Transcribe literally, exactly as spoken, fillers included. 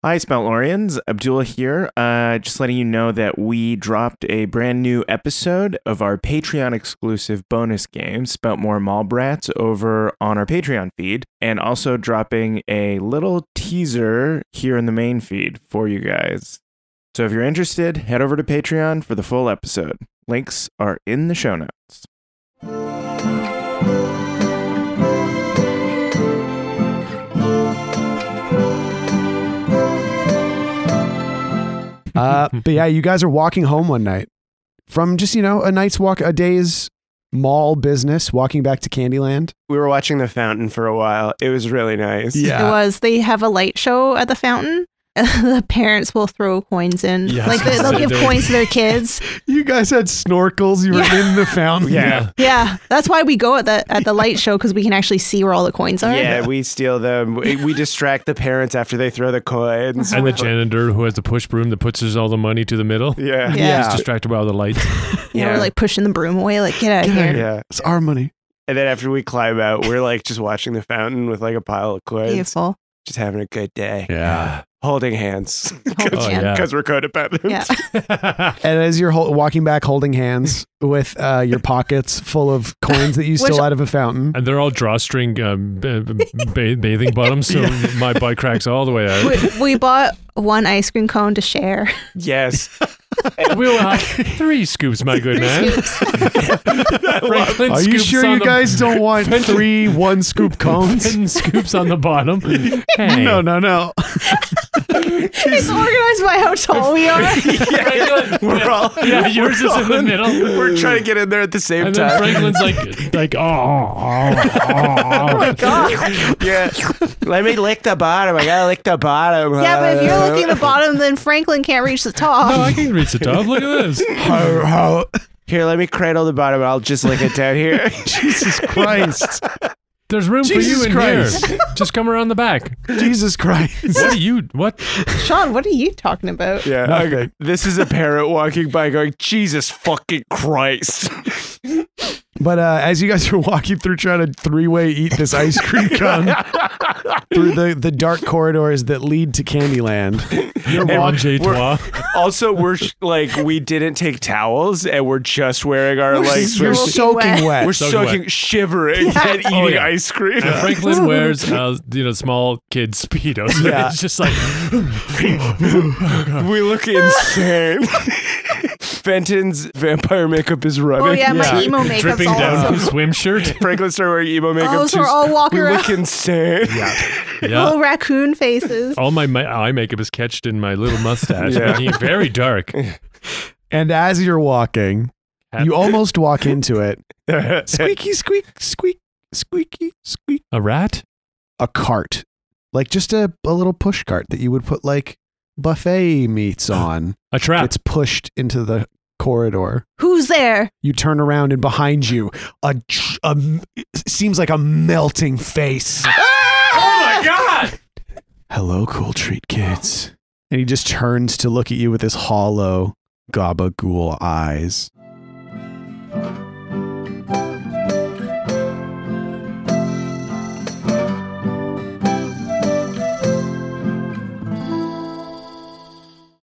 Hi, Speltlorians. Abdullah here. Uh, just letting you know that we dropped a brand new episode of our Patreon exclusive bonus game, Speltmore Mallbrats, over on our Patreon feed, and also dropping a little teaser here in the main feed for you guys. So if you're interested, head over to Patreon for the full episode. Links are in the show notes. Uh, but yeah, you guys are walking home one night from just, you know, a night's walk, a day's mall business, walking back to Candyland. We were watching the fountain for a while. It was really nice. Yeah. It was. They have a light show at the fountain. The parents will throw coins in. Yes. Like they, they'll give coins to their kids. You guys had snorkels. You were Yeah. in the fountain. Yeah. Yeah, that's why we go at the at the light show, because we can actually see where all the coins are. Yeah, we steal them. We, we distract the parents after they throw the coins. And the janitor who has the push broom that pushes all the money to the middle. Yeah. Yeah. He's distracted by all the lights. You know, Yeah. we're like pushing the broom away, like get out of here. Yeah. It's our money. And then after we climb out, we're like just watching the fountain with like a pile of coins. Beautiful. Just having a good day. Yeah. Holding hands. Holding Oh, hands. yeah. Because we're codependent. Yeah. And as you're hol- walking back, holding hands with uh, your pockets full of coins that you stole Which- out of a fountain. And they're all drawstring um, ba- ba- bathing bottoms, so my butt cracks all the way out. we, we bought one ice cream cone to share. Yes. We'll have three scoops, my good man. Franklin Are you scoops sure on you the- guys don't want three one scoop cones? Ten scoops on the bottom. Hey. No, no, no. It's organized by how tall we are. Yeah. We're all. Yeah, yours is in the middle. We're trying to get in there at the same And then time. Franklin's like, like, oh, oh, oh, Oh my god. Yeah. Let me lick the bottom. I gotta lick the bottom. Yeah, but if you're looking at the bottom, then Franklin can't reach the top. oh. No, I can reach the top. Look at this. How, how, Here, let me cradle the bottom. I'll just lick it down here. Jesus Christ. There's room Jesus for you in Christ. here. Just come around the back. Jesus Christ. What are you? What? Sean, what are you talking about? Yeah. Nothing. Okay. This is a parent walking by going, Jesus fucking Christ. But uh, as you guys are walking through trying to three-way eat this ice cream cone through the, the dark corridors that lead to Candyland, You're And Juan J. we're- Trois. Also, we're sh- like, we didn't take towels and we're just wearing our like you're swim- soaking wet. wet. We're Soaking soaking, wet. shivering, and eating Oh, yeah. ice cream. And Franklin wears, uh, you know, small kid speedos. So Yeah. It's just like, We look insane. Fenton's vampire makeup is running. Oh yeah, my Yeah. emo makeup's dripping all down also. his swim shirt. Franklin started wearing emo makeup Oh, so too. we're all walking we around. look insane. Yeah. Little raccoon faces. All my ma- eye makeup is catched in my little mustache. Yeah. Making it very dark. And as you're walking, you almost walk into it. Squeaky, squeak, squeak, squeaky, squeak. A rat? A cart. Like just a, a little push cart that you would put like buffet meats on. A trap. It's pushed into the corridor. Who's there? You turn around and behind you, a, a seems like a melting face. Oh my god! Hello, cool treat kids. And he just turns to look at you with his hollow gabagool eyes.